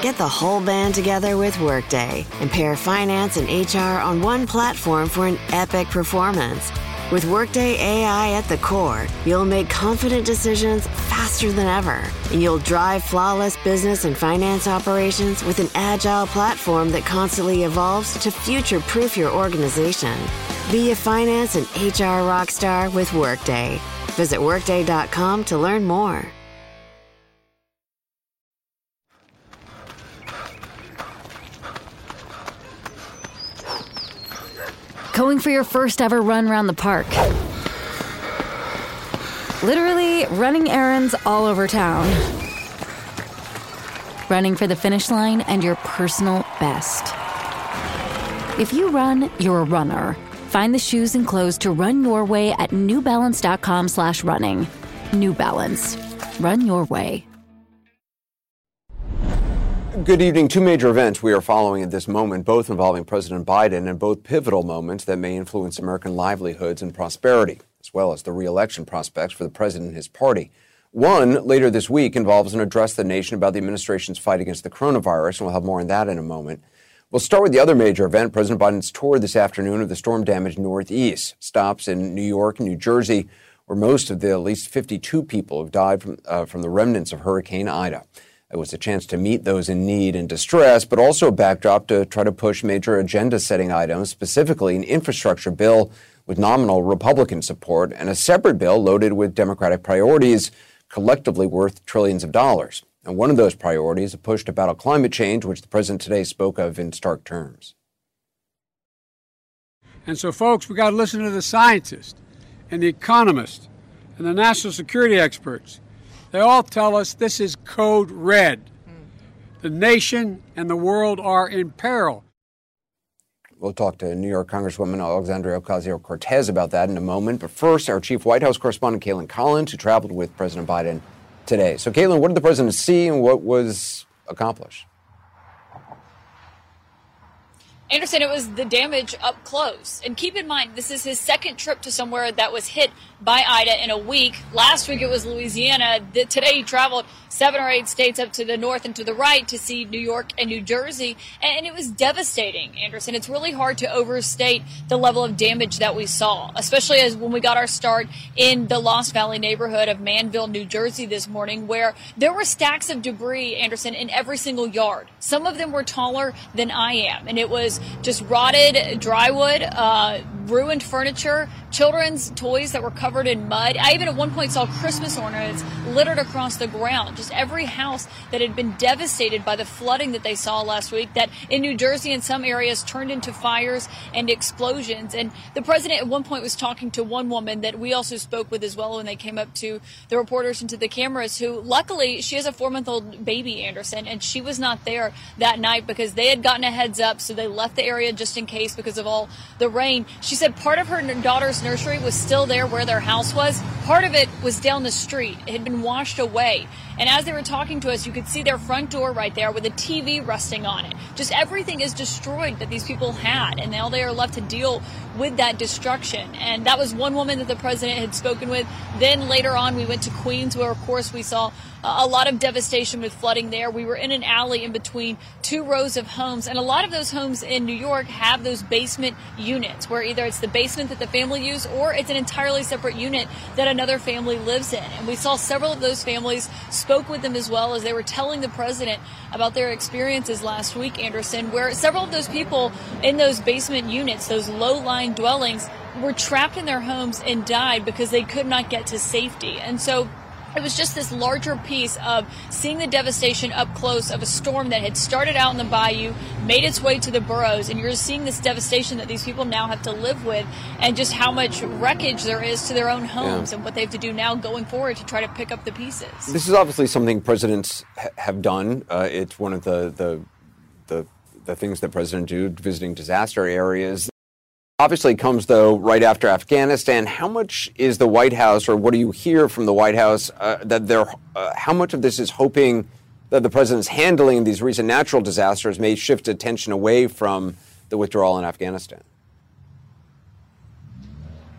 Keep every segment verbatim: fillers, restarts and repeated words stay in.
Get the whole band together with Workday and pair finance and H R on one platform for an epic performance. With Workday A I at the core, you'll make confident decisions faster than ever, and you'll drive flawless business and finance operations with an agile platform that constantly evolves to future-proof your organization. Be a finance and H R rockstar with Workday. Visit workday dot com to learn more. Going for your first ever run around the park. Literally running errands all over town. Running for the finish line and your personal best. If you run, you're a runner. Find the shoes and clothes to run your way at new balance dot com slash running. New Balance. Run your way. Good evening. Two major events we are following at this moment, both involving President Biden and both pivotal moments that may influence American livelihoods and prosperity, as well as the re-election prospects for the president and his party. One, later this week, involves an address to the nation about the administration's fight against the coronavirus, and we'll have more on that in a moment. We'll start with the other major event, President Biden's tour this afternoon of the storm-damaged Northeast. Stops in New York and New Jersey, where most of the at least fifty-two people have died from, uh, from the remnants of Hurricane Ida. It was a chance to meet those in need and distress, but also a backdrop to try to push major agenda-setting items, specifically an infrastructure bill with nominal Republican support and a separate bill loaded with Democratic priorities, collectively worth trillions of dollars. And one of those priorities, a push to battle climate change, which the president today spoke of in stark terms. And so, folks, we got to listen to the scientists and the economists and the national security experts. They all tell us this is code red. The nation and the world are in peril. We'll talk to New York Congresswoman Alexandria Ocasio-Cortez about that in a moment. But first, our chief White House correspondent, Caitlin Collins, who traveled with President Biden today. So, Caitlin, what did the president see and what was accomplished? Anderson, it was the damage up close. And keep in mind, this is his second trip to somewhere that was hit by Ida in a week. Last week it was Louisiana. Today he traveled seven or eight states up to the north and to the right to see New York and New Jersey. And it was devastating, Anderson. It's really hard to overstate the level of damage that we saw, especially as when we got our start in the Lost Valley neighborhood of Manville, New Jersey this morning, where there were stacks of debris, Anderson, in every single yard. Some of them were taller than I am. And it was just rotted drywood, uh, ruined furniture, children's toys that were covered in mud. I even at one point saw Christmas ornaments littered across the ground. Just every house that had been devastated by the flooding that they saw last week, that in New Jersey in some areas turned into fires and explosions. And the president at one point was talking to one woman that we also spoke with as well when they came up to the reporters and to the cameras, who luckily she has a four-month-old baby, Anderson, and she was not there that night because they had gotten a heads up, so they left the area just in case because of all the rain. She said part of her daughter's nursery was still there where their house was. Part of it was down the street. It had been washed away. And as they were talking to us, you could see their front door right there with a T V resting on it. Just everything is destroyed that these people had, and now they are left to deal with that destruction. And that was one woman that the president had spoken with. Then later on, we went to Queens, where, of course, we saw a lot of devastation with flooding there. We were in an alley in between two rows of homes, and a lot of those homes in New York have those basement units where either it's the basement that the family used or it's an entirely separate unit that another family lives in. And we saw several of those families, spoke with them as well as they were telling the president about their experiences last week, Anderson, where several of those people in those basement units, those low-lying dwellings, were trapped in their homes and died because they could not get to safety. And so it was just this larger piece of seeing the devastation up close of a storm that had started out in the bayou, made its way to the boroughs, and you're seeing this devastation that these people now have to live with, and just how much wreckage there is to their own homes, yeah, and what they have to do now going forward to try to pick up the pieces. This is obviously something presidents ha- have done. Uh, it's one of the, the the the things that presidents do, visiting disaster areas. Obviously comes, though, right after Afghanistan. How much is the White House, or what do you hear from the White House, uh, that they're, uh, how much of this is hoping that the president's handling these recent natural disasters may shift attention away from the withdrawal in Afghanistan?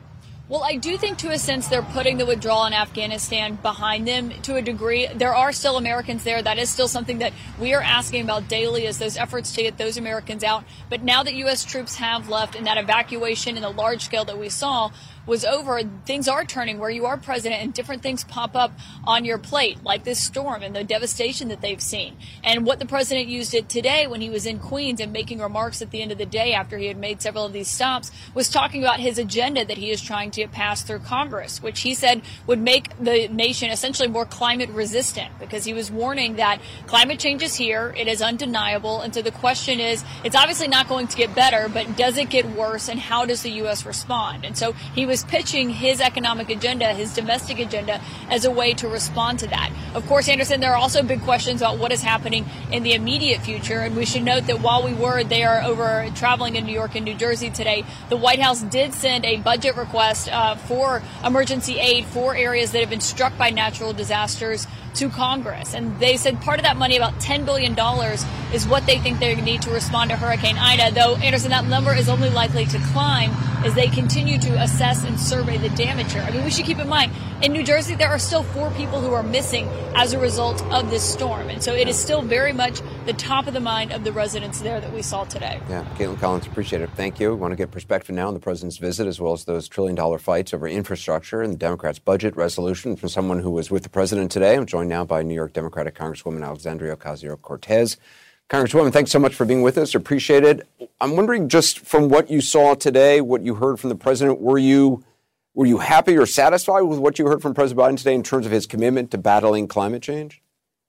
Well, I do think to a sense they're putting the withdrawal in Afghanistan behind them to a degree. There are still Americans there. That is still something that we are asking about daily, is those efforts to get those Americans out. But now that U S troops have left and that evacuation in the large scale that we saw was over, things are turning where you are president and different things pop up on your plate, like this storm and the devastation that they've seen. And what the president used it today when he was in Queens and making remarks at the end of the day after he had made several of these stops was talking about his agenda that he is trying to get passed through Congress, which he said would make the nation essentially more climate resistant, because he was warning that climate change is here, it is undeniable. And so the question is, it's obviously not going to get better, but does it get worse, and how does the U S respond? And so he was pitching his economic agenda, his domestic agenda, as a way to respond to that. Of course, Anderson, there are also big questions about what is happening in the immediate future. And we should note that while we were there over traveling in New York and New Jersey today, the White House did send a budget request uh, for emergency aid for areas that have been struck by natural disasters to Congress. And they said part of that money, about ten billion dollars, is what they think they need to respond to Hurricane Ida. Though, Anderson, that number is only likely to climb as they continue to assess and survey the damage here. I mean, we should keep in mind, in New Jersey, there are still four people who are missing as a result of this storm. And so it is still very much the top of the mind of the residents there that we saw today. Yeah, Caitlin Collins, appreciate it. Thank you. We want to get perspective now on the president's visit, as well as those trillion dollar fights over infrastructure and the Democrats' budget resolution, from someone who was with the president today. I'm joined now by New York Democratic Congresswoman Alexandria Ocasio-Cortez. Congresswoman, thanks so much for being with us. Appreciate it. I'm wondering, just from what you saw today, what you heard from the president, were you were you happy or satisfied with what you heard from President Biden today in terms of his commitment to battling climate change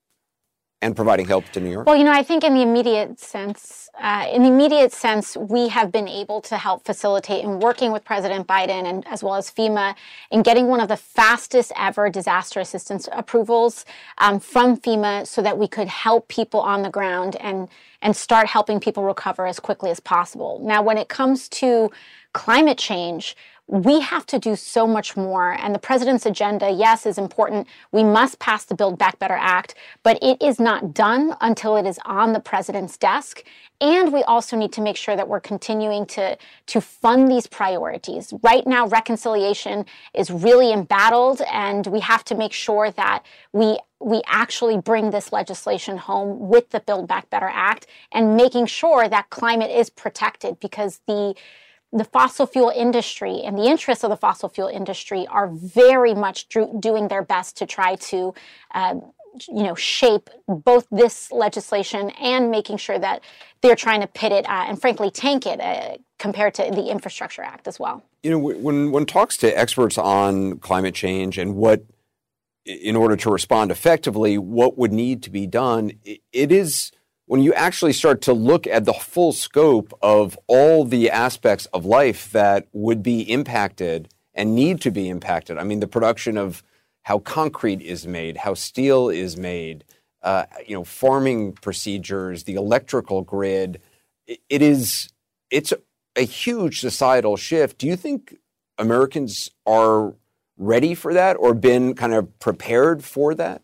and providing help to New York? Well, you know, I think in the immediate sense, uh, in the immediate sense, we have been able to help facilitate in working with President Biden and as well as FEMA in getting one of the fastest ever disaster assistance approvals um, from FEMA so that we could help people on the ground and and start helping people recover as quickly as possible. Now, when it comes to climate change, we have to do so much more. And the president's agenda, yes, is important. We must pass the Build Back Better Act, but it is not done until it is on the president's desk. And we also need to make sure that we're continuing to, to fund these priorities. Right now, reconciliation is really embattled, and we have to make sure that we we actually bring this legislation home with the Build Back Better Act and making sure that climate is protected, because the The fossil fuel industry and the interests of the fossil fuel industry are very much do- doing their best to try to, uh, you know, shape both this legislation and making sure that they're trying to pit it uh, and, frankly, tank it uh, compared to the Infrastructure Act as well. You know, when one talks to experts on climate change and what, in order to respond effectively, what would need to be done, it is, when you actually start to look at the full scope of all the aspects of life that would be impacted and need to be impacted. I mean, the production of how concrete is made, how steel is made, uh, you know, farming procedures, the electrical grid. It is, it's a huge societal shift. Do you think Americans are ready for that or been kind of prepared for that?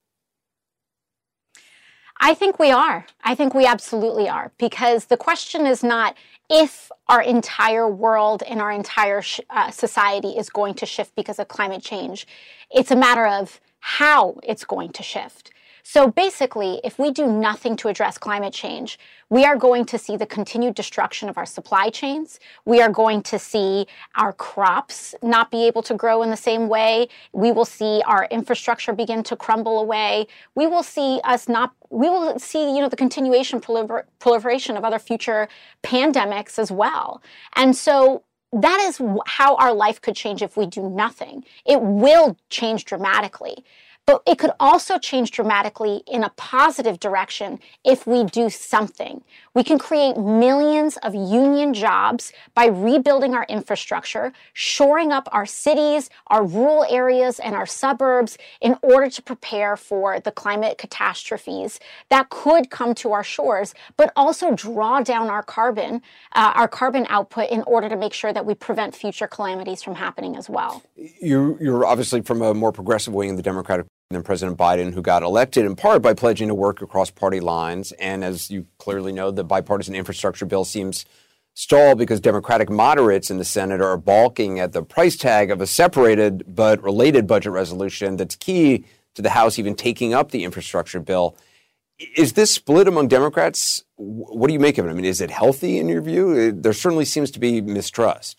I think we are. I think we absolutely are, because the question is not if our entire world and our entire sh- uh, society is going to shift because of climate change. It's a matter of how it's going to shift. So basically, if we do nothing to address climate change, we are going to see the continued destruction of our supply chains. We are going to see our crops not be able to grow in the same way. We will see our infrastructure begin to crumble away. We will see us not, we will see, you know, the continuation prolifer- proliferation of other future pandemics as well. And so that is how our life could change if we do nothing. It will change dramatically. But it could also change dramatically in a positive direction if we do something. We can create millions of union jobs by rebuilding our infrastructure, shoring up our cities, our rural areas, and our suburbs in order to prepare for the climate catastrophes that could come to our shores, but also draw down our carbon, uh, our carbon output in order to make sure that we prevent future calamities from happening as well. You, you're obviously from a more progressive wing in the Democratic than President Biden, who got elected in part by pledging to work across party lines. And as you clearly know, the bipartisan infrastructure bill seems stall because Democratic moderates in the Senate are balking at the price tag of a separated but related budget resolution that's key to the House even taking up the infrastructure bill. Is this split among Democrats? What do you make of it? I mean, is it healthy in your view? There certainly seems to be mistrust.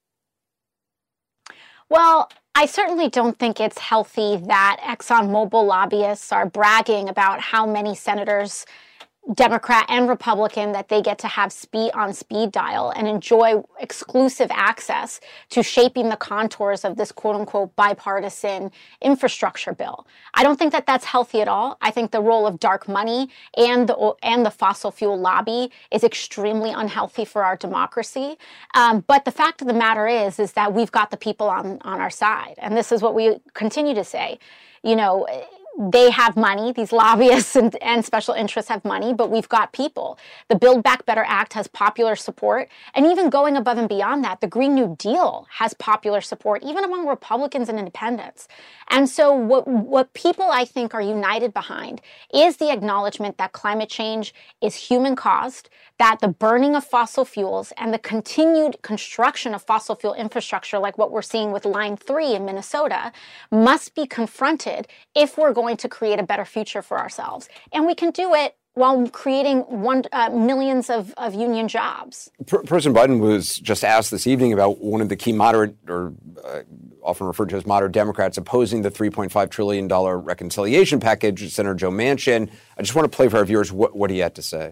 Well, I certainly don't think it's healthy that ExxonMobil lobbyists are bragging about how many senators, Democrat and Republican, that they get to have speed on speed dial and enjoy exclusive access to shaping the contours of this quote unquote bipartisan infrastructure bill. I don't think that that's healthy at all. I think the role of dark money and the and the fossil fuel lobby is extremely unhealthy for our democracy. Um, but the fact of the matter is, is that we've got the people on, on our side. And this is what we continue to say. You know, they have money, these lobbyists and, and special interests have money, but we've got people. The Build Back Better Act has popular support. And even going above and beyond that, the Green New Deal has popular support, even among Republicans and independents. And so what, what people, I think, are united behind is the acknowledgement that climate change is human-caused, that the burning of fossil fuels and the continued construction of fossil fuel infrastructure, like what we're seeing with Line three in Minnesota, must be confronted if we're going to create a better future for ourselves. And we can do it while creating one, uh, millions of, of union jobs. President Biden was just asked this evening about one of the key moderate, or uh, often referred to as moderate Democrats, opposing the three point five trillion dollars reconciliation package, Senator Joe Manchin. I just want to play for our viewers what, what he had to say.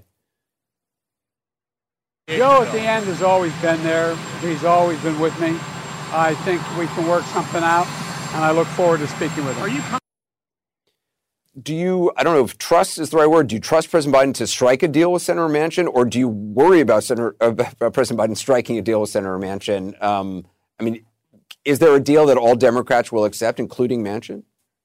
Joe at the end has always been there. He's always been with me. I think we can work something out, and I look forward to speaking with him. Are you? Do you, I don't know if trust is the right word, do you trust President Biden to strike a deal with Senator Manchin, or do you worry about, Senator, about President Biden striking a deal with Senator Manchin? Um, I mean, is there a deal that all Democrats will accept, including Manchin?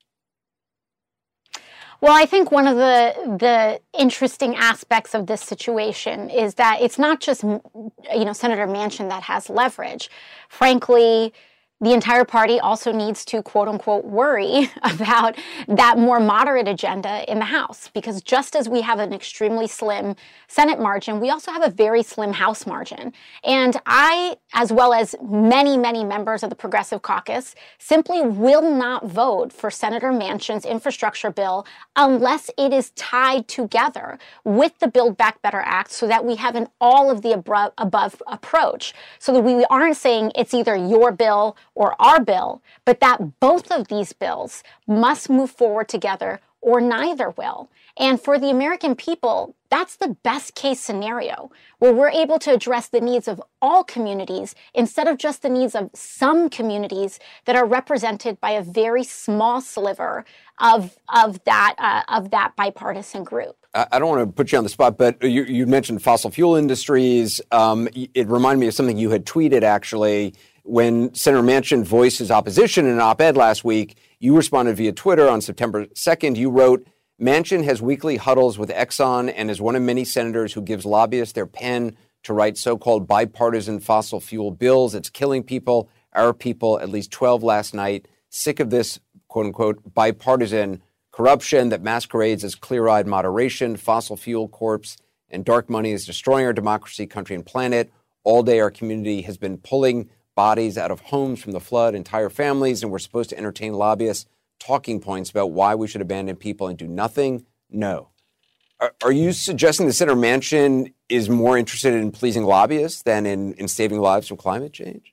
Well, I think one of the the interesting aspects of this situation is that it's not just, you know, Senator Manchin that has leverage. Frankly, the entire party also needs to, quote unquote, worry about that more moderate agenda in the House, because just as we have an extremely slim Senate margin, we also have a very slim House margin. And I, as well as many, many members of the Progressive Caucus, simply will not vote for Senator Manchin's infrastructure bill unless it is tied together with the Build Back Better Act, so that we have an all of the above, above approach, so that we aren't saying it's either your bill or our bill, but that both of these bills must move forward together or neither will. And for the American people, that's the best case scenario, where we're able to address the needs of all communities instead of just the needs of some communities that are represented by a very small sliver of of that uh, of that bipartisan group. I don't want to put you on the spot, but you, you mentioned fossil fuel industries. Um, it reminded me of something you had tweeted, actually. When Senator Manchin voiced his opposition in an op-ed last week, you responded via Twitter on September second. You wrote, Manchin has weekly huddles with Exxon and is one of many senators who gives lobbyists their pen to write so-called bipartisan fossil fuel bills. It's killing people, our people, at least twelve last night. Sick of this, quote-unquote, bipartisan corruption that masquerades as clear-eyed moderation. Fossil fuel corpse and dark money is destroying our democracy, country, and planet. All day our community has been pulling bodies out of homes from the flood, entire families, and we're supposed to entertain lobbyists' talking points about why we should abandon people and do nothing? No. Are, are you suggesting that Senator Manchin is more interested in pleasing lobbyists than in, in saving lives from climate change?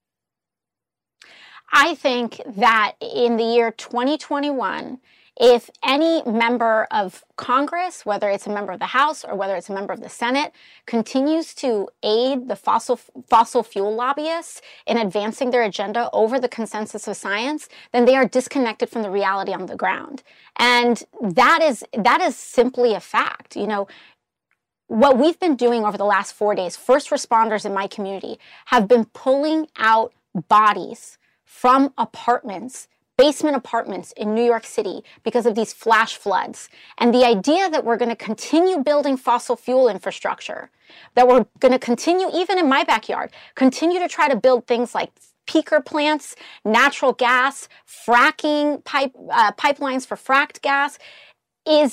I think that in the year twenty twenty-one, if any member of Congress, whether it's a member of the House or whether it's a member of the Senate, continues to aid the fossil fossil fuel lobbyists in advancing their agenda over the consensus of science, then they are disconnected from the reality on the ground. And that is that is simply a fact. You know, what we've been doing over the last four days, first responders in my community have been pulling out bodies from apartments, basement apartments in New York City because of these flash floods. And the idea that we're going to continue building fossil fuel infrastructure, that we're going to continue, even in my backyard, continue to try to build things like peaker plants, natural gas, fracking pipe uh, pipelines for fracked gas, is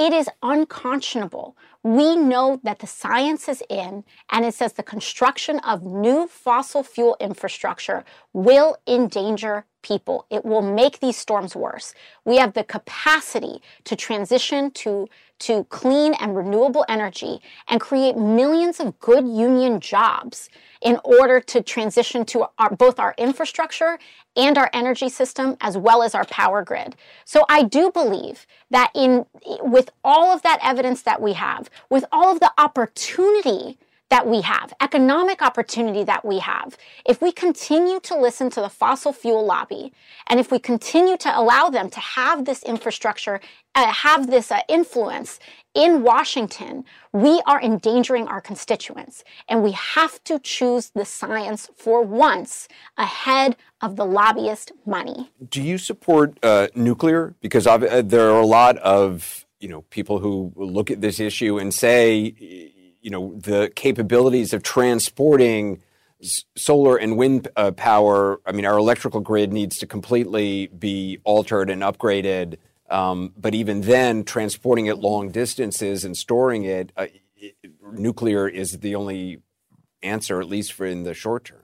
it is unconscionable. We know that the science is in, and it says the construction of new fossil fuel infrastructure will endanger people. It will make these storms worse. We have the capacity to transition to, to clean and renewable energy and create millions of good union jobs in order to transition to our, both our infrastructure and our energy system, as well as our power grid. So I do believe that in with all of that evidence that we have, with all of the opportunity that we have, economic opportunity that we have, if we continue to listen to the fossil fuel lobby, and if we continue to allow them to have this infrastructure, uh, have this uh, influence in Washington, we are endangering our constituents. And we have to choose the science for once ahead of the lobbyist money. Do you support uh, nuclear? Because uh, there are a lot of, you know, people who look at this issue and say, you know, the capabilities of transporting s- solar and wind uh, power. I mean, our electrical grid needs to completely be altered and upgraded. Um, but even then, transporting it long distances and storing it, uh, it, nuclear is the only answer, at least for in the short term.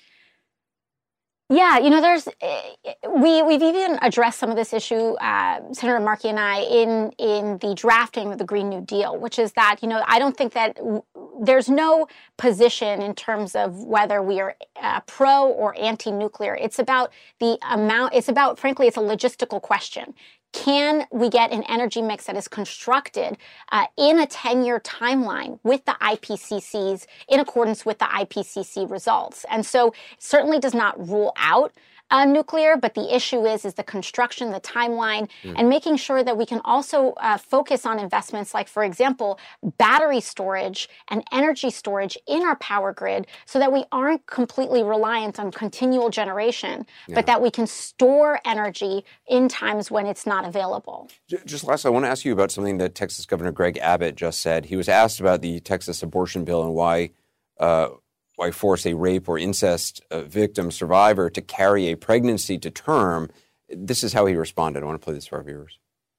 Yeah, you know, there's we we've even addressed some of this issue, uh, Senator Markey and I, in in the drafting of the Green New Deal, which is that, you know, I don't think that w- there's no position in terms of whether we are uh, pro or anti-nuclear. It's about the amount. It's about, frankly, it's a logistical question. Can we get an energy mix that is constructed uh, in a ten-year timeline with the I P C Cs in accordance with the I P C C results? And so it certainly does not rule out uh, nuclear, but the issue is, is the construction, the timeline, mm. and making sure that we can also uh, focus on investments like, for example, battery storage and energy storage in our power grid so that we aren't completely reliant on continual generation, yeah. but that we can store energy in times when it's not available. Just last, I want to ask you about something that Texas Governor Greg Abbott just said. He was asked about the Texas abortion bill and why uh, why force a rape or incest uh, victim survivor to carry a pregnancy to term. This is how he responded. I want to play this for our viewers.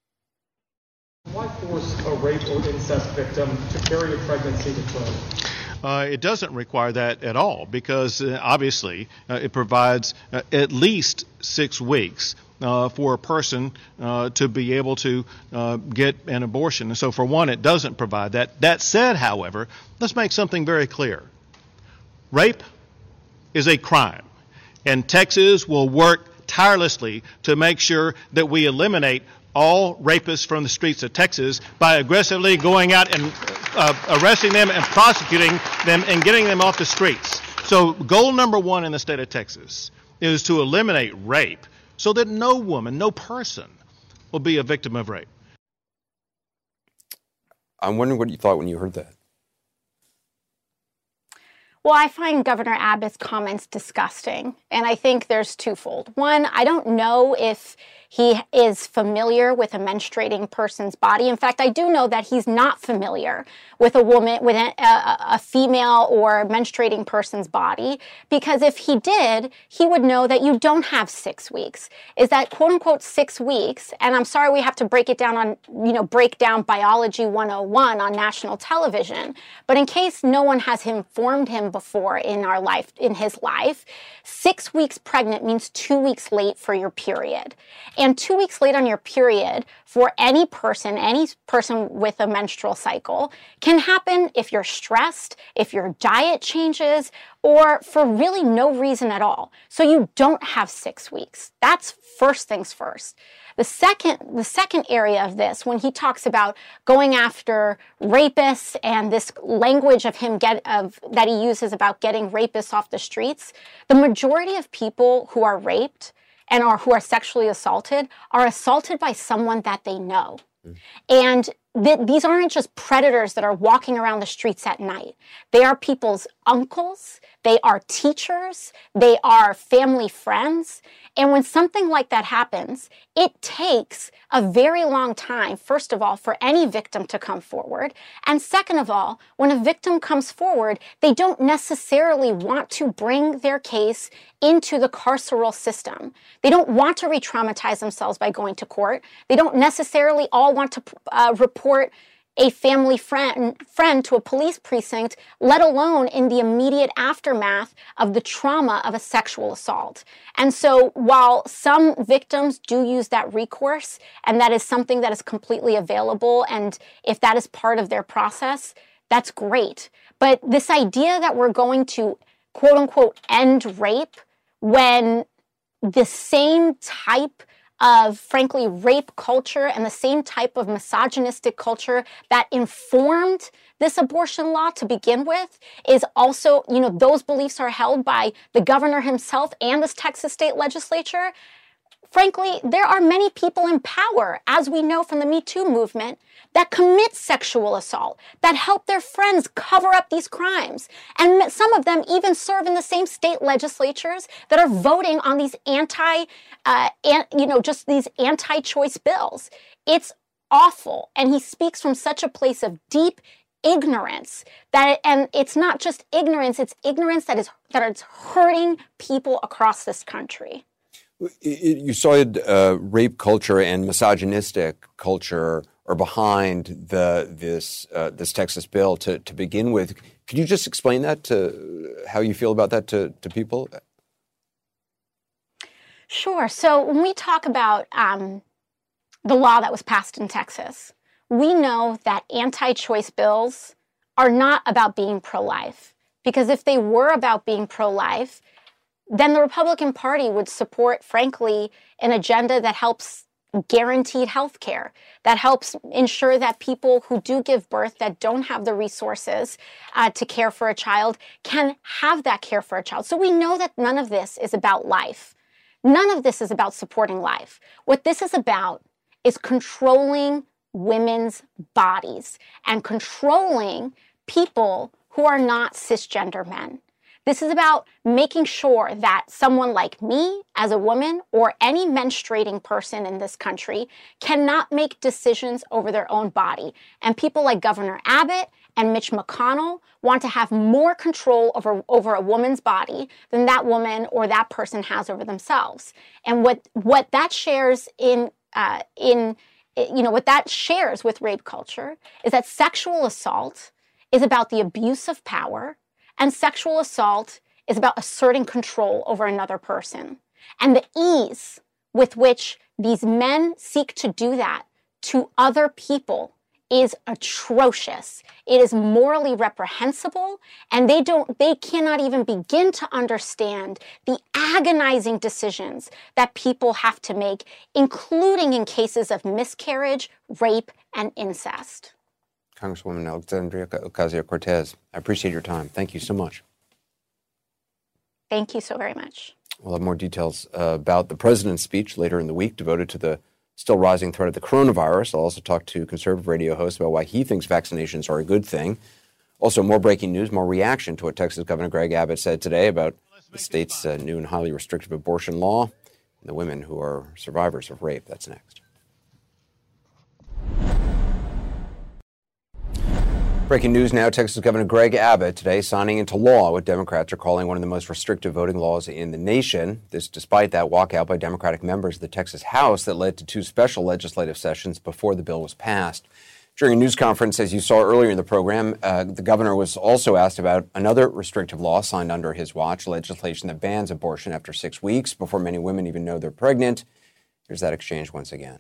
Why force a rape or incest victim to carry a pregnancy to term? Uh, it doesn't require that at all because uh, obviously uh, it provides uh, at least six weeks uh, for a person uh, to be able to uh, get an abortion. And so for one, it doesn't provide that. That said, however, let's make something very clear. Rape is a crime, and Texas will work tirelessly to make sure that we eliminate all rapists from the streets of Texas by aggressively going out and uh, arresting them and prosecuting them and getting them off the streets. So goal number one in the state of Texas is to eliminate rape so that no woman, no person will be a victim of rape. I'm wondering what you thought when you heard that. Well, I find Governor Abbott's comments disgusting, and I think there's twofold. One, I don't know if he is familiar with a menstruating person's body. In fact, I do know that he's not familiar with a woman, with a, a, a female or menstruating person's body, because if he did, he would know that you don't have six weeks. Is that quote unquote six weeks? And I'm sorry we have to break it down on, you know, break down Biology one oh one on national television. But in case no one has informed him before in our life, in his life, six weeks pregnant means two weeks late for your period. And two weeks late on your period for any person, any person with a menstrual cycle, can happen if you're stressed, if your diet changes, or for really no reason at all. So you don't have six weeks. That's first things first. The second, the second area of this, when he talks about going after rapists and this language of him get of that he uses about getting rapists off the streets, the majority of people who are raped and are who are sexually assaulted are assaulted by someone that they know. Mm. And th- these aren't just predators that are walking around the streets at night. They are people's uncles, they are teachers, they are family friends. And when something like that happens, it takes a very long time, first of all, for any victim to come forward. And second of all, when a victim comes forward, they don't necessarily want to bring their case into the carceral system. They don't want to re-traumatize themselves by going to court. They don't necessarily all want to uh, report report a family friend friend to a police precinct, let alone in the immediate aftermath of the trauma of a sexual assault. And so while some victims do use that recourse, and that is something that is completely available, and if that is part of their process, that's great. But this idea that we're going to, quote unquote, end rape when the same type of, frankly, rape culture and the same type of misogynistic culture that informed this abortion law to begin with is also, you know, those beliefs are held by the governor himself and this Texas state legislature. Frankly, there are many people in power, as we know from the Me Too movement, that commit sexual assault, that help their friends cover up these crimes. And some of them even serve in the same state legislatures that are voting on these anti, uh, an, you know, just these anti-choice bills. It's awful. And he speaks from such a place of deep ignorance that, and it's not just ignorance, it's ignorance that is, that is hurting people across this country. You said uh, rape culture and misogynistic culture are behind the this uh, this Texas bill to, to begin with. Could you just explain that to how you feel about that to, to people? Sure. So when we talk about um, the law that was passed in Texas, we know that anti-choice bills are not about being pro-life. Because if they were about being pro-life, then the Republican Party would support, frankly, an agenda that helps guaranteed health care, that helps ensure that people who do give birth that don't have the resources uh, to care for a child can have that care for a child. So we know that none of this is about life. None of this is about supporting life. What this is about is controlling women's bodies and controlling people who are not cisgender men. This is about making sure that someone like me as a woman or any menstruating person in this country cannot make decisions over their own body. And people like Governor Abbott and Mitch McConnell want to have more control over, over a woman's body than that woman or that person has over themselves. And what, what that shares in, uh, in, you know, what that shares with rape culture is that sexual assault is about the abuse of power. And sexual assault is about asserting control over another person. And the ease with which these men seek to do that to other people is atrocious. It is morally reprehensible, and they don't, they cannot even begin to understand the agonizing decisions that people have to make, including in cases of miscarriage, rape, and incest. Congresswoman Alexandria Ocasio-Cortez, I appreciate your time. Thank you so much. Thank you so very much. We'll have more details uh, about the president's speech later in the week devoted to the still rising threat of the coronavirus. I'll also talk to conservative radio hosts about why he thinks vaccinations are a good thing. Also, more breaking news, more reaction to what Texas Governor Greg Abbott said today about the state's uh, new and highly restrictive abortion law and the women who are survivors of rape. That's next. Breaking news now, Texas Governor Greg Abbott today signing into law what Democrats are calling one of the most restrictive voting laws in the nation. This despite that walkout by Democratic members of the Texas House that led to two special legislative sessions before the bill was passed. During a news conference, as you saw earlier in the program, uh, the governor was also asked about another restrictive law signed under his watch, legislation that bans abortion after six weeks before many women even know they're pregnant. Here's that exchange once again.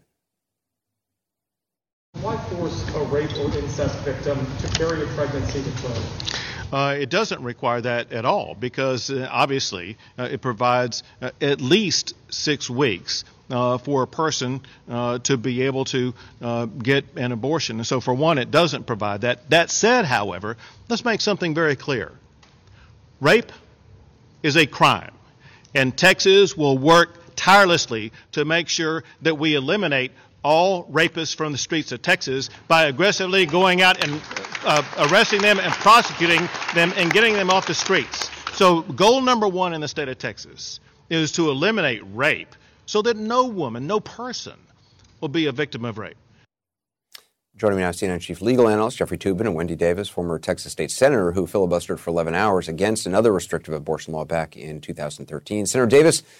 Why force a rape or incest victim to carry a pregnancy to term? Uh, it doesn't require that at all because uh, obviously uh, it provides uh, at least six weeks uh, for a person uh, to be able to uh, get an abortion. And so for one, it doesn't provide that. That said, however, let's make something very clear. Rape is a crime, and Texas will work tirelessly to make sure that we eliminate all rapists from the streets of Texas by aggressively going out and uh, arresting them and prosecuting them and getting them off the streets. So goal number one in the state of Texas is to eliminate rape so that no woman, no person will be a victim of rape. Joining me now, C N N Chief Legal Analyst Jeffrey Toobin and Wendy Davis, former Texas State Senator who filibustered for eleven hours against another restrictive abortion law back in two thousand thirteen. Senator Davis,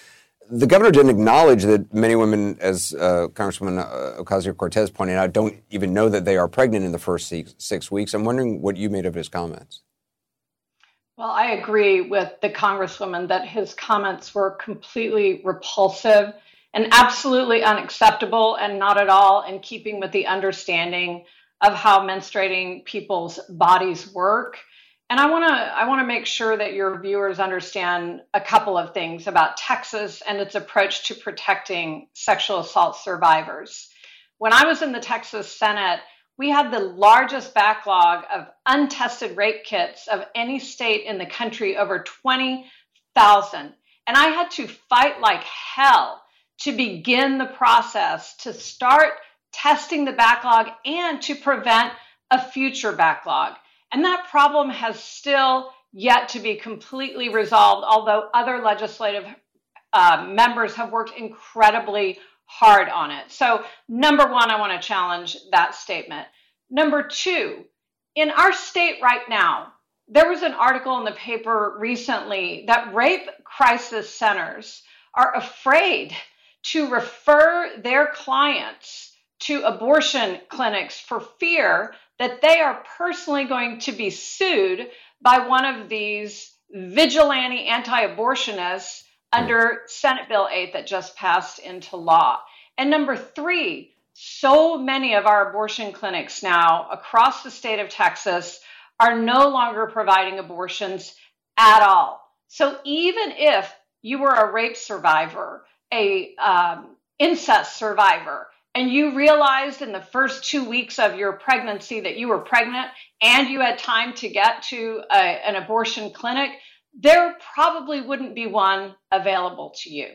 The governor didn't acknowledge that many women, as uh, Congresswoman uh, Ocasio-Cortez pointed out, don't even know that they are pregnant in the first six, six weeks. I'm wondering what you made of his comments. Well, I agree with the Congresswoman that his comments were completely repulsive and absolutely unacceptable and not at all in keeping with the understanding of how menstruating people's bodies work. And I want to I want to make sure that your viewers understand a couple of things about Texas and its approach to protecting sexual assault survivors. When I was in the Texas Senate, we had the largest backlog of untested rape kits of any state in the country, over twenty thousand. And I had to fight like hell to begin the process to start testing the backlog and to prevent a future backlog. And that problem has still yet to be completely resolved, although other legislative uh, members have worked incredibly hard on it. So number one, I want to challenge that statement. Number two, in our state right now, there was an article in the paper recently that rape crisis centers are afraid to refer their clients to abortion clinics for fear that they are personally going to be sued by one of these vigilante anti-abortionists under Senate Bill eight that just passed into law. And number three, so many of our abortion clinics now across the state of Texas are no longer providing abortions at all. So even if you were a rape survivor, a um, incest survivor, and you realized in the first two weeks of your pregnancy that you were pregnant and you had time to get to a, an abortion clinic, there probably wouldn't be one available to you.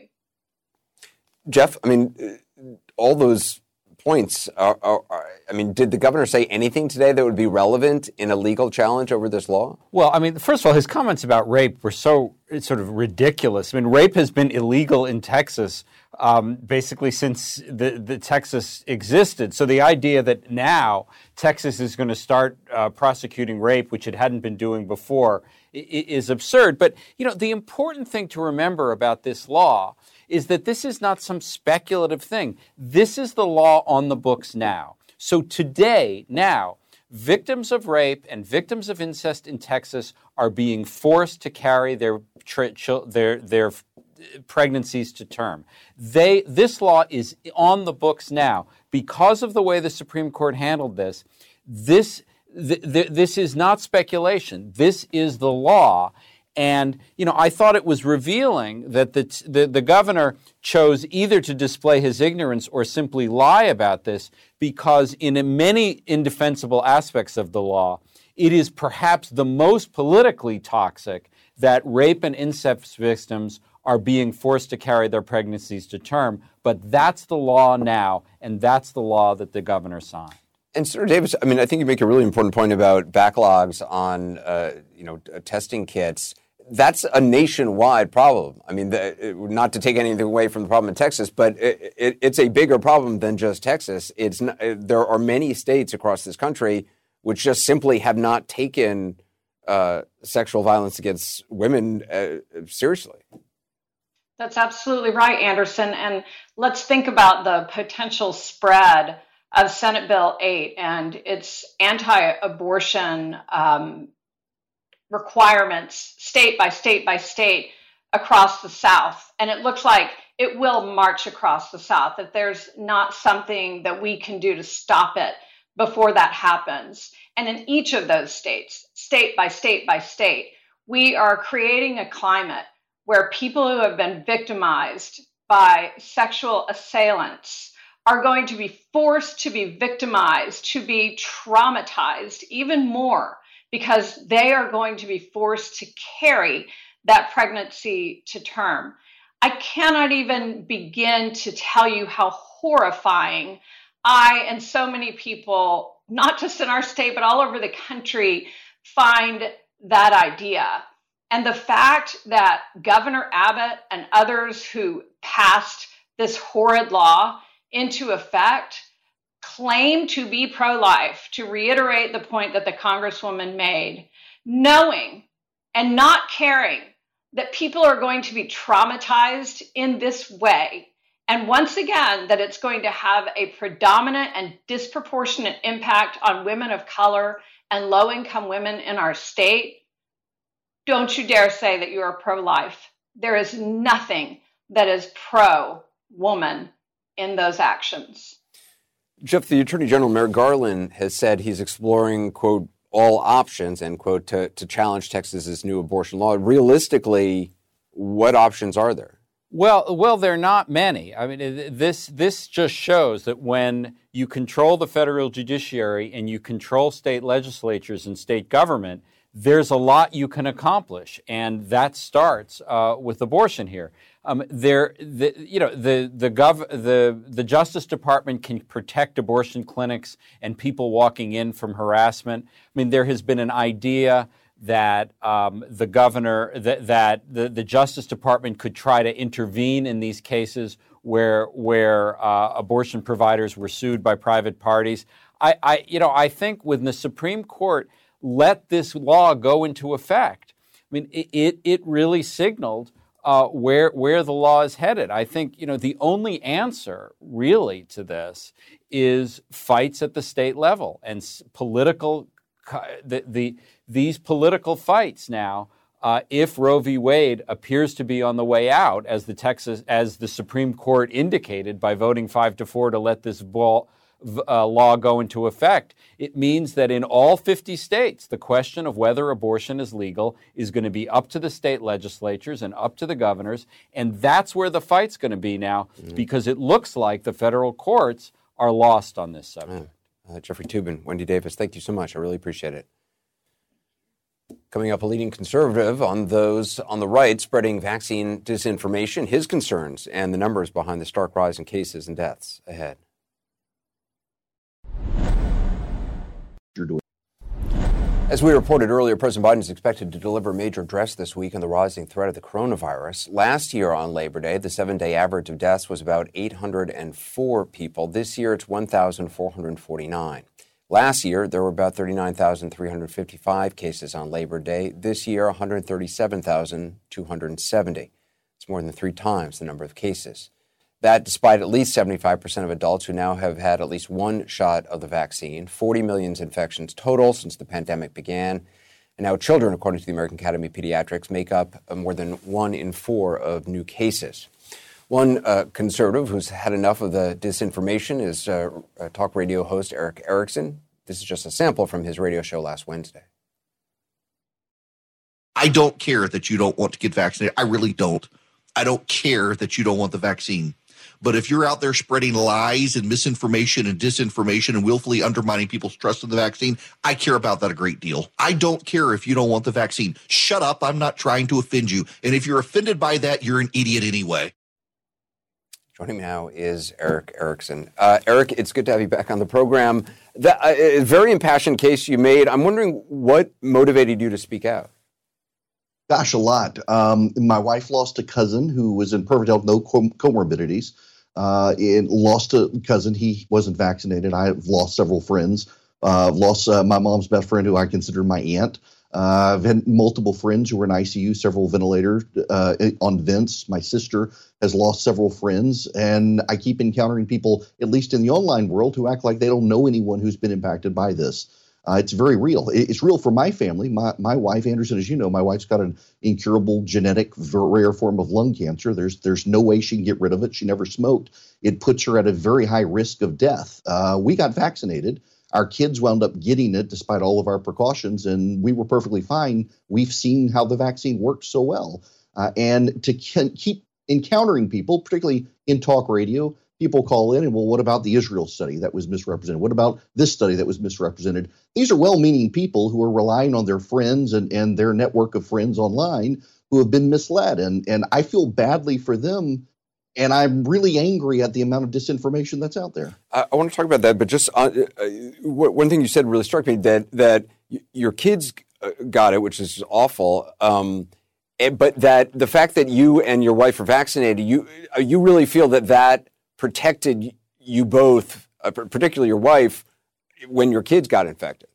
Jeff, I mean, all those points are, are, are, I mean, did the governor say anything today that would be relevant in a legal challenge over this law? Well, I mean, first of all, his comments about rape were so it's sort of ridiculous. I mean, rape has been illegal in Texas um, basically since the, the Texas existed. So the idea that now Texas is going to start uh, prosecuting rape, which it hadn't been doing before, is absurd. But, you know, the important thing to remember about this law is that this is not some speculative thing. This is the law on the books now. So today, now, victims of rape and victims of incest in Texas are being forced to carry their their their pregnancies to term. They this law is on the books now because of the way the Supreme Court handled this. This th- th- this is not speculation. This is the law. And, you know, I thought it was revealing that the, the the governor chose either to display his ignorance or simply lie about this, because in many indefensible aspects of the law, it is perhaps the most politically toxic that rape and incest victims are being forced to carry their pregnancies to term. But that's the law now, and that's the law that the governor signed. And Senator Davis, I mean, I think you make a really important point about backlogs on, uh, you know, testing kits. That's a nationwide problem. I mean, the, not to take anything away from the problem in Texas, but it, it, it's a bigger problem than just Texas. It's not, there are many states across this country which just simply have not taken uh, sexual violence against women uh, seriously. That's absolutely right, Anderson. And let's think about the potential spread of Senate Bill eight and its anti-abortion um, requirements state by state by state across the South. And it looks like it will march across the South if there's not something that we can do to stop it before that happens. And in each of those states, state by state by state, we are creating a climate where people who have been victimized by sexual assailants are going to be forced to be victimized, to be traumatized even more, because they are going to be forced to carry that pregnancy to term. I cannot even begin to tell you how horrifying I and so many people, not just in our state, but all over the country, find that idea. And the fact that Governor Abbott and others who passed this horrid law into effect claim to be pro-life, to reiterate the point that the Congresswoman made, knowing and not caring that people are going to be traumatized in this way. And once again, that it's going to have a predominant and disproportionate impact on women of color and low-income women in our state, don't you dare say that you are pro-life. There is nothing that is pro-woman in those actions. Jeff, the Attorney General, Merrick Garland, has said he's exploring, quote, all options, end quote, to, to challenge Texas's new abortion law. Realistically, what options are there? Well, well, there are not many. I mean, this this just shows that when you control the federal judiciary and you control state legislatures and state government, there's a lot you can accomplish, and that starts uh, with abortion here. Um, there, the, you know, the the gov the the Justice Department can protect abortion clinics and people walking in from harassment. I mean, there has been an idea that um, the governor, that, that the, the Justice Department could try to intervene in these cases where where uh, abortion providers were sued by private parties. I, I, you know, I think when the Supreme Court let this law go into effect, I mean, it it, it really signaled uh, where where the law is headed. I think, you know, the only answer really to this is fights at the state level and political the the. These political fights now, uh, if Roe v. Wade appears to be on the way out, as the Texas, as the Supreme Court indicated by voting five to four to let this ball, uh, law go into effect, it means that in all fifty states, the question of whether abortion is legal is going to be up to the state legislatures and up to the governors, and that's where the fight's going to be now, mm-hmm. because it looks like the federal courts are lost on this subject. Uh, Jeffrey Toobin, Wendy Davis, thank you so much. I really appreciate it. Coming up, a leading conservative on those on the right spreading vaccine disinformation, his concerns and the numbers behind the stark rise in cases and deaths ahead. As we reported earlier, President Biden is expected to deliver a major address this week on the rising threat of the coronavirus. Last year on Labor Day, the seven-day average of deaths was about eight hundred four people. This year, it's one thousand four hundred forty-nine. Last year, there were about thirty-nine thousand three hundred fifty-five cases on Labor Day. This year, one hundred thirty-seven thousand two hundred seventy. It's more than three times the number of cases. That despite at least seventy-five percent of adults who now have had at least one shot of the vaccine, forty million infections total since the pandemic began. And now children, according to the American Academy of Pediatrics, make up more than one in four of new cases. One uh, conservative who's had enough of the disinformation is uh, talk radio host Eric Erickson. This is just a sample from his radio show last Wednesday. I don't care that you don't want to get vaccinated. I really don't. I don't care that you don't want the vaccine. But if you're out there spreading lies and misinformation and disinformation and willfully undermining people's trust in the vaccine, I care about that a great deal. I don't care if you don't want the vaccine. Shut up. I'm not trying to offend you. And if you're offended by that, you're an idiot anyway. Joining me now is Eric Erickson. Uh, Eric, it's good to have you back on the program. That, uh, a very impassioned case you made. I'm wondering what motivated you to speak out? Gosh, a lot. Um, my wife lost a cousin who was in perfect health, no com- comorbidities, uh, and lost a cousin. He wasn't vaccinated. I've lost several friends. Uh, lost uh, my mom's best friend, who I consider my aunt. Uh, I've had multiple friends who were in I C U, several ventilators uh, on vents. My sister has lost several friends, and I keep encountering people, at least in the online world, who act like they don't know anyone who's been impacted by this. Uh, it's very real. It's real for my family. My my wife, Anderson, as you know, my wife's got an incurable genetic rare form of lung cancer. There's there's no way she can get rid of it. She never smoked. It puts her at a very high risk of death. Uh, we got vaccinated. Our kids wound up getting it despite all of our precautions, and we were perfectly fine. We've seen how the vaccine works so well. Uh, and to ke- keep encountering people, particularly in talk radio, people call in and, well, what about the Israel study that was misrepresented? What about this study that was misrepresented? These are well-meaning people who are relying on their friends and, and their network of friends online who have been misled. And, and I feel badly for them. And I'm really angry at the amount of disinformation that's out there. I, I want to talk about that, but just uh, uh, one thing you said really struck me, that that y- your kids got it, which is awful, um, and, but that the fact that you and your wife are vaccinated, you you really feel that that protected you both, uh, particularly your wife, when your kids got infected.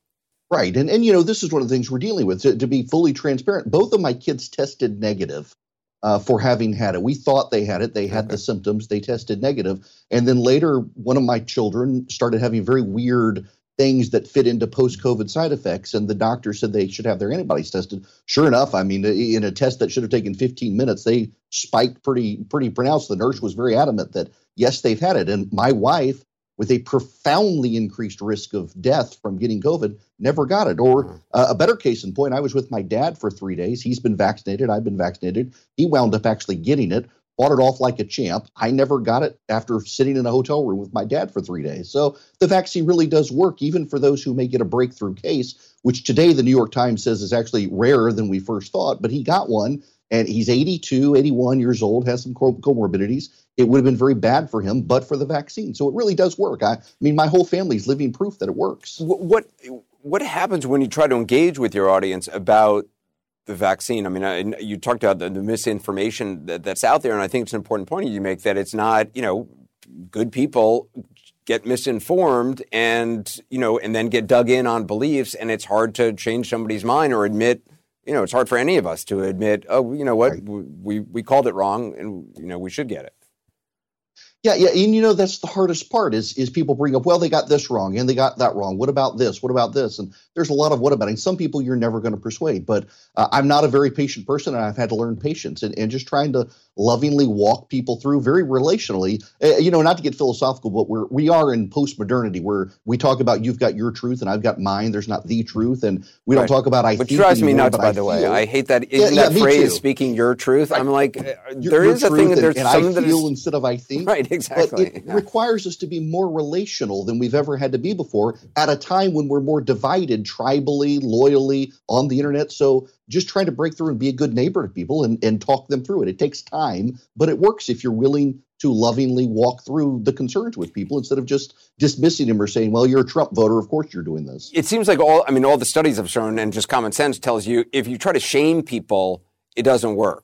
Right. And, and you know, this is one of the things we're dealing with. To, to be fully transparent, both of my kids tested negative uh, for having had it. We thought they had it. They had okay. the symptoms. They tested negative. And then later, one of my children started having very weird things that fit into post-COVID side effects. And the doctor said they should have their antibodies tested. Sure enough, I mean, in a test that should have taken fifteen minutes, they spiked pretty, pretty pronounced. The nurse was very adamant that, yes, they've had it. And my wife, with a profoundly increased risk of death from getting COVID, never got it. Or uh, a better case in point, I was with my dad for three days. He's been vaccinated. I've been vaccinated. He wound up actually getting it, fought it off like a champ. I never got it after sitting in a hotel room with my dad for three days. So the vaccine really does work, even for those who may get a breakthrough case, which today the New York Times says is actually rarer than we first thought. But he got one, and he's eighty-two, eighty-one years old, has some comorbidities. It would have been very bad for him, but for the vaccine. So it really does work. I, I mean, my whole family's living proof that it works. What, what what happens when you try to engage with your audience about the vaccine? I mean, I, you talked about the, the misinformation that, that's out there, and I think it's an important point you make that it's not, you know, good people get misinformed and, you know, and then get dug in on beliefs, and it's hard to change somebody's mind or admit. You know, it's hard for any of us to admit, oh, you know what, right. we we called it wrong, and you know we should get it. Yeah, yeah, and you know that's the hardest part is is people bring up, well, they got this wrong and they got that wrong. What about this? What about this? And there's a lot of what abouting. Some people you're never going to persuade, but uh, I'm not a very patient person, and I've had to learn patience and, and just trying to lovingly walk people through very relationally. Uh, you know, not to get philosophical, but we're we are in post-modernity where we talk about you've got your truth and I've got mine. There's not the truth, and we right. don't talk about I Which think drives me anymore, nuts, by I the feel. way. I hate that. Isn't yeah, yeah, that phrase too. speaking your truth? Right. I'm like, your, there your is a thing that there's and, something and that I feel is, instead of I think. Right, exactly. But it yeah. requires us to be more relational than we've ever had to be before at a time when we're more divided tribally, loyally on the internet. So just try to break through and be a good neighbor to people and, and talk them through it. It takes time, but it works if you're willing to lovingly walk through the concerns with people instead of just dismissing them or saying, well, you're a Trump voter, of course you're doing this. It seems like all, I mean, all the studies have shown, and just common sense tells you, if you try to shame people, it doesn't work.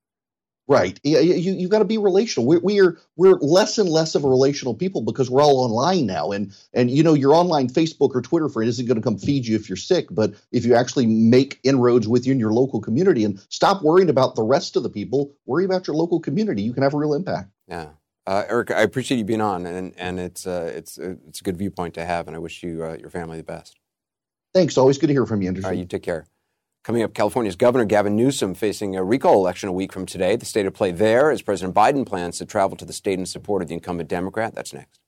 Right. You, you, you've got to be relational. We're, we're we're less and less of a relational people because we're all online now. And, and you know, your online Facebook or Twitter friend isn't going to come feed you if you're sick. But if you actually make inroads with you in your local community and stop worrying about the rest of the people, worry about your local community, you can have a real impact. Yeah. Uh, Eric, I appreciate you being on. And, and it's, uh, it's, uh, it's a good viewpoint to have. And I wish you, uh, your family the best. Thanks. Always good to hear from you, Anderson. All right, you take care. Coming up, California's Governor Gavin Newsom facing a recall election a week from today. The state of play there as President Biden plans to travel to the state in support of the incumbent Democrat. That's next.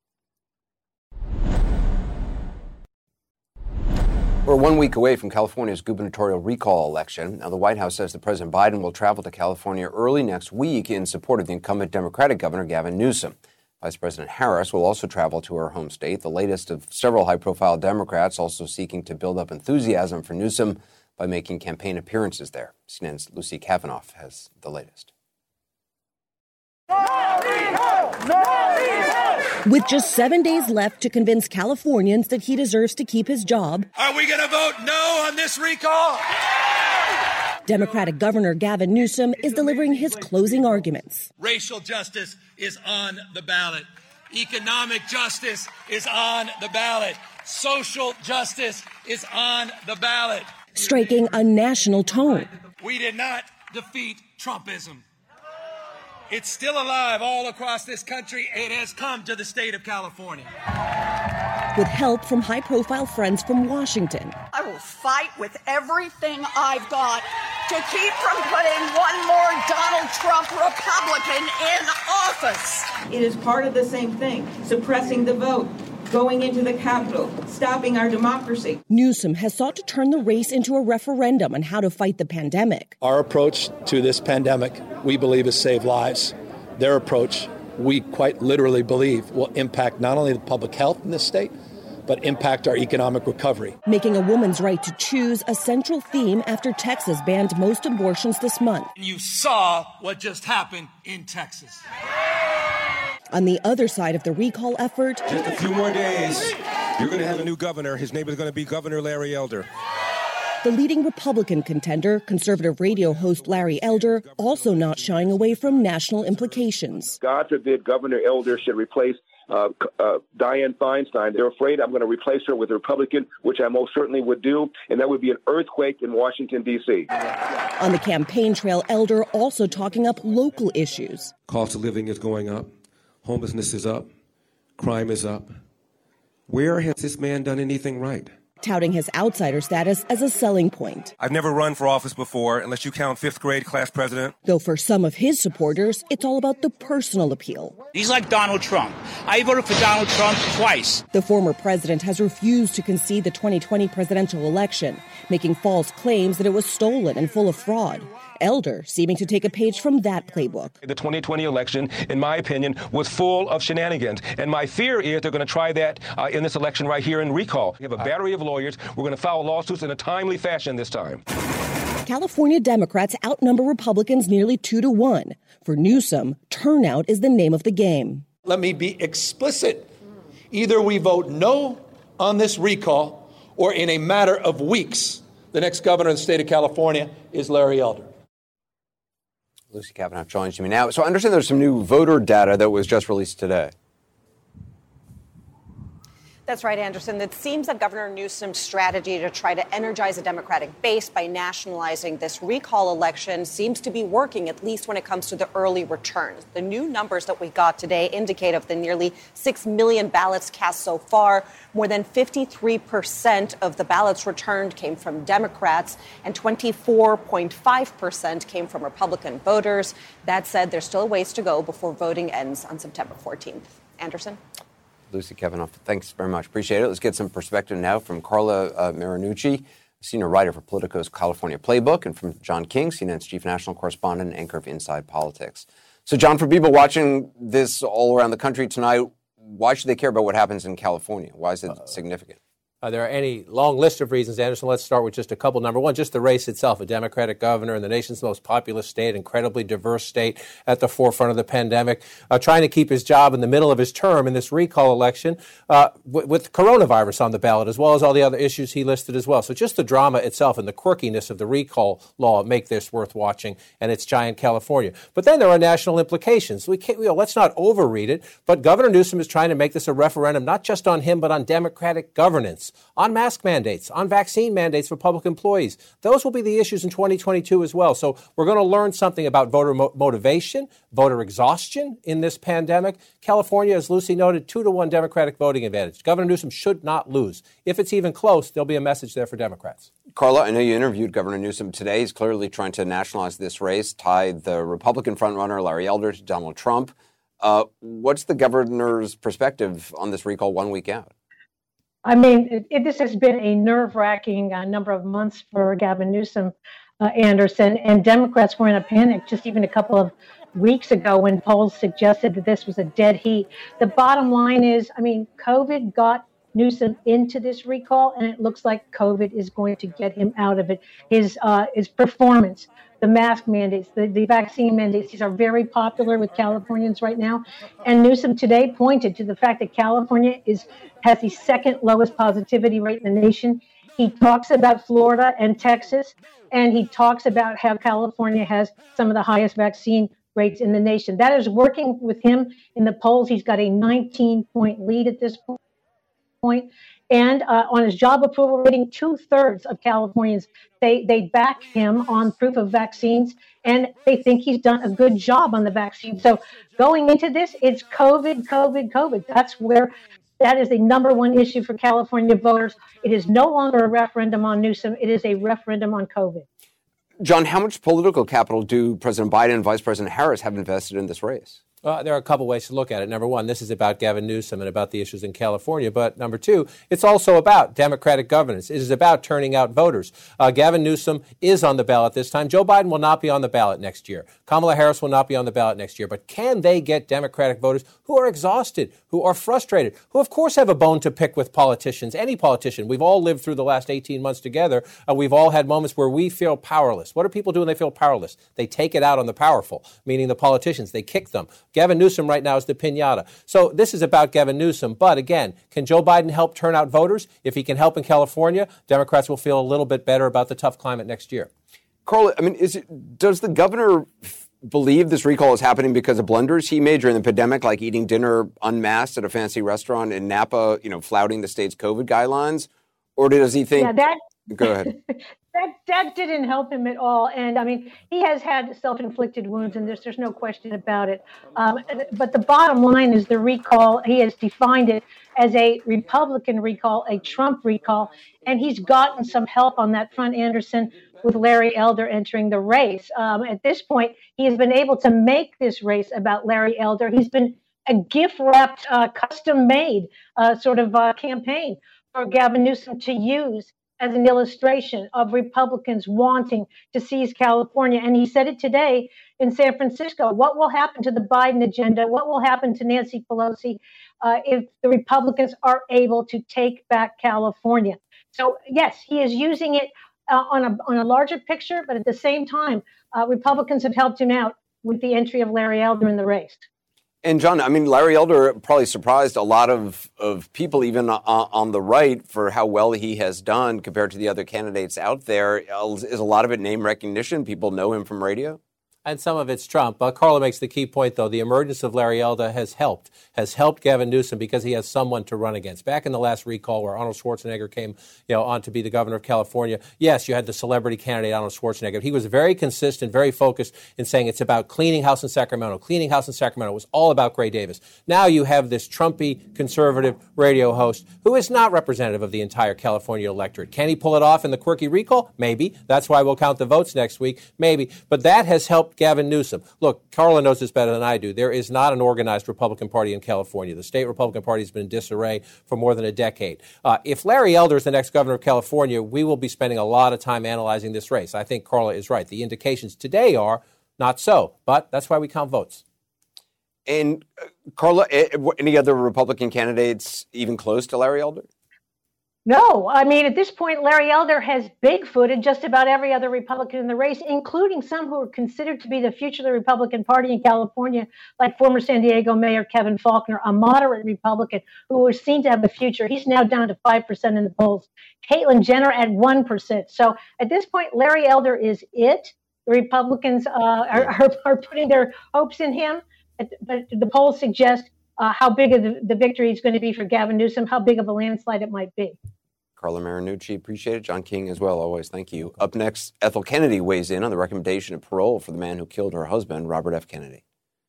We're one week away from California's gubernatorial recall election. Now, the White House says that President Biden will travel to California early next week in support of the incumbent Democratic Governor Gavin Newsom. Vice President Harris will also travel to her home state, the latest of several high-profile Democrats also seeking to build up enthusiasm for Newsom by making campaign appearances there. C N N's Lucy Kavanaugh has the latest. With just seven days left to convince Californians that he deserves to keep his job, are we going to vote no on this recall? Democratic Governor Gavin Newsom is delivering his closing arguments. Racial justice is on the ballot. Economic justice is on the ballot. Social justice is on the ballot. Striking a national tone. We did not defeat Trumpism. It's still alive all across this country. It has come to the state of California. With help from high-profile friends from Washington. I will fight with everything I've got to keep from putting one more Donald Trump Republican in office. It is part of the same thing, suppressing the vote, going into the Capitol, stopping our democracy. Newsom has sought to turn the race into a referendum on how to fight the pandemic. Our approach to this pandemic, we believe, is save lives. Their approach, we quite literally believe, will impact not only the public health in this state, but impact our economic recovery. Making a woman's right to choose a central theme after Texas banned most abortions this month. You saw what just happened in Texas. On the other side of the recall effort, just a few more days, you're going to have a new governor. His name is going to be Governor Larry Elder. The leading Republican contender, conservative radio host Larry Elder, also not shying away from national implications. God forbid Governor Elder should replace uh, uh, Dianne Feinstein. They're afraid I'm going to replace her with a Republican, which I most certainly would do, and that would be an earthquake in Washington, D C. On the campaign trail, Elder also talking up local issues. Cost of living is going up. Homelessness is up. Crime is up. Where has this man done anything right? Touting his outsider status as a selling point. I've never run for office before, unless you count fifth grade class president. Though for some of his supporters, it's all about the personal appeal. He's like Donald Trump. I voted for Donald Trump twice. The former president has refused to concede the twenty twenty presidential election, making false claims that it was stolen and full of fraud. Elder seeming to take a page from that playbook. The twenty twenty election, in my opinion, was full of shenanigans. And my fear is they're going to try that uh, in this election right here in recall. We have a battery of lawyers. We're going to file lawsuits in a timely fashion this time. California Democrats outnumber Republicans nearly two to one. For Newsom, turnout is the name of the game. Let me be explicit. Either we vote no on this recall, or in a matter of weeks, the next governor of the state of California is Larry Elder. Lucy Kavanaugh joins me now. So I understand there's some new voter data that was just released today. That's right, Anderson. It seems that Governor Newsom's strategy to try to energize a Democratic base by nationalizing this recall election seems to be working, at least when it comes to the early returns. The new numbers that we got today indicate of the nearly six million ballots cast so far, more than fifty-three percent of the ballots returned came from Democrats and twenty-four point five percent came from Republican voters. That said, there's still a ways to go before voting ends on September fourteenth. Anderson? Lucy Kavanaugh, thanks very much. Appreciate it. Let's get some perspective now from Carla uh, Marinucci, senior writer for Politico's California Playbook, and from John King, C N N's chief national correspondent and anchor of Inside Politics. So, John, for people watching this all around the country tonight, why should they care about what happens in California? Why is it uh, significant? Uh, there are any long list of reasons, Anderson. Let's start with just a couple. Number one, just the race itself. A Democratic governor in the nation's most populous state, incredibly diverse state at the forefront of the pandemic, uh, trying to keep his job in the middle of his term in this recall election uh, w- with coronavirus on the ballot, as well as all the other issues he listed as well. So just the drama itself and the quirkiness of the recall law make this worth watching, and it's giant California. But then there are national implications. We can't, you know, let's not overread it, but Governor Newsom is trying to make this a referendum, not just on him, but on Democratic governance, on mask mandates, on vaccine mandates for public employees. Those will be the issues in twenty twenty-two as well. So we're going to learn something about voter mo- motivation, voter exhaustion in this pandemic. California, as Lucy noted, two to one Democratic voting advantage. Governor Newsom should not lose. If it's even close, there'll be a message there for Democrats. Carla, I know you interviewed Governor Newsom today. He's clearly trying to nationalize this race, tie the Republican frontrunner Larry Elder to Donald Trump. Uh, what's the governor's perspective on this recall one week out? I mean, it, it, this has been a nerve-wracking uh, number of months for Gavin Newsom, uh, Anderson, and Democrats were in a panic just even a couple of weeks ago when polls suggested that this was a dead heat. The bottom line is, I mean, COVID got Newsom into this recall, and it looks like COVID is going to get him out of it. His uh, his performance, the mask mandates, the, the vaccine mandates, these are very popular with Californians right now. And Newsom today pointed to the fact that California is has the second lowest positivity rate in the nation. He talks about Florida and Texas, and he talks about how California has some of the highest vaccine rates in the nation. That is working with him in the polls. He's got a nineteen-point lead at this point. Point. And uh, on his job approval rating, two-thirds of Californians, they, they back him on proof of vaccines, and they think he's done a good job on the vaccine. So going into this, it's COVID, COVID, COVID. That's where that is the number one issue for California voters. It is no longer a referendum on Newsom. It is a referendum on COVID. John, how much political capital do President Biden and Vice President Harris have invested in this race? Uh, there are a couple ways to look at it. Number one, this is about Gavin Newsom and about the issues in California. But number two, it's also about Democratic governance. It is about turning out voters. Uh, Gavin Newsom is on the ballot this time. Joe Biden will not be on the ballot next year. Kamala Harris will not be on the ballot next year. But can they get Democratic voters who are exhausted, who are frustrated, who, of course, have a bone to pick with politicians, any politician? We've all lived through the last eighteen months together. Uh, we've all had moments where we feel powerless. What do people do when they feel powerless? They take it out on the powerful, meaning the politicians. They kick them. Gavin Newsom right now is the piñata. So this is about Gavin Newsom. But again, can Joe Biden help turn out voters? If he can help in California, Democrats will feel a little bit better about the tough climate next year. Carla, I mean, is it, does the governor f- believe this recall is happening because of blunders he made during the pandemic, like eating dinner unmasked at a fancy restaurant in Napa, you know, flouting the state's COVID guidelines? Or does he think... Yeah, that... Go ahead. That that didn't help him at all, and I mean he has had self-inflicted wounds, and there's there's no question about it. Um, but the bottom line is the recall. He has defined it as a Republican recall, a Trump recall, and he's gotten some help on that front, Anderson, with Larry Elder entering the race. Um, at this point, he has been able to make this race about Larry Elder. He's been a gift-wrapped, uh, custom-made uh, sort of uh, campaign for Gavin Newsom to use as an illustration of Republicans wanting to seize California. And he said it today in San Francisco. What will happen to the Biden agenda? What will happen to Nancy Pelosi uh, if the Republicans are able to take back California? So, yes, he is using it uh, on a on a larger picture, but at the same time, uh, Republicans have helped him out with the entry of Larry Elder in the race. And, John, I mean, Larry Elder probably surprised a lot of, of people, even on, on the right, for how well he has done compared to the other candidates out there. Is a lot of it name recognition? People know him from radio? And some of it's Trump. Uh, Carla makes the key point, though. The emergence of Larry Elder has helped, has helped Gavin Newsom because he has someone to run against. Back in the last recall where Arnold Schwarzenegger came, you know, on to be the governor of California, yes, you had the celebrity candidate Arnold Schwarzenegger. He was very consistent, very focused in saying it's about cleaning house in Sacramento. Cleaning house in Sacramento. It was all about Gray Davis. Now you have this Trumpy conservative radio host who is not representative of the entire California electorate. Can he pull it off in the quirky recall? Maybe. That's why we'll count the votes next week. Maybe. But that has helped Gavin Newsom. Look, Carla knows this better than I do. There is not an organized Republican Party in California. The state Republican Party has been in disarray for more than a decade. Uh, if Larry Elder is the next governor of California, we will be spending a lot of time analyzing this race. I think Carla is right. The indications today are not so, but that's why we count votes. And, uh, Carla, any other Republican candidates even close to Larry Elder? No, I mean, at this point, Larry Elder has bigfooted just about every other Republican in the race, including some who are considered to be the future of the Republican Party in California, like former San Diego Mayor Kevin Faulconer, a moderate Republican who was seen to have a future. He's now down to five percent in the polls. Caitlyn Jenner at one percent. So at this point, Larry Elder is it. The Republicans uh, are, are, are putting their hopes in him, but the polls suggest Uh, how big of the, the victory is going to be for Gavin Newsom, how big of a landslide it might be. Carla Marinucci, appreciate it. John King as well, always. Thank you. Up next, Ethel Kennedy weighs in on the recommendation of parole for the man who killed her husband, Robert F. Kennedy.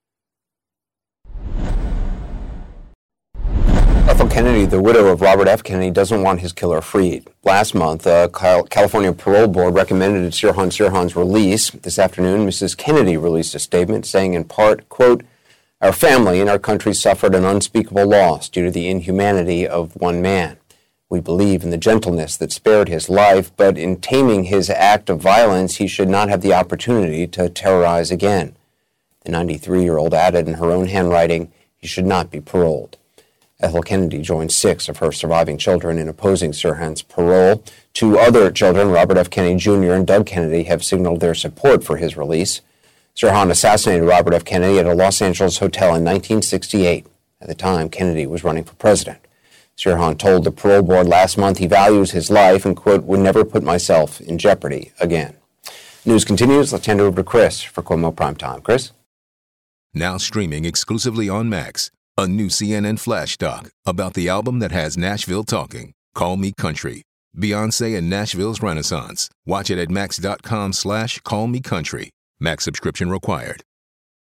Ethel Kennedy, the widow of Robert F. Kennedy, doesn't want his killer freed. Last month, the California Parole Board recommended Sirhan Sirhan's release. This afternoon, Missus Kennedy released a statement saying in part, quote, "Our family and our country suffered an unspeakable loss due to the inhumanity of one man. We believe in the gentleness that spared his life, but in taming his act of violence, he should not have the opportunity to terrorize again." The ninety-three-year-old added in her own handwriting, he should not be paroled. Ethel Kennedy joined six of her surviving children in opposing Sirhan's parole. Two other children, Robert F. Kennedy Junior and Doug Kennedy, have signaled their support for his release. Sirhan assassinated Robert F. Kennedy at a Los Angeles hotel in nineteen sixty-eight. At the time, Kennedy was running for president. Sirhan told the parole board last month he values his life and, quote, "would never put myself in jeopardy again." News continues. Let's hand it over to Chris for Cuomo Primetime. Chris? Now streaming exclusively on Max, a new C N N flash doc about the album that has Nashville talking, Call Me Country. Beyonce and Nashville's Renaissance. Watch it at max.com slash call me country. Max subscription required.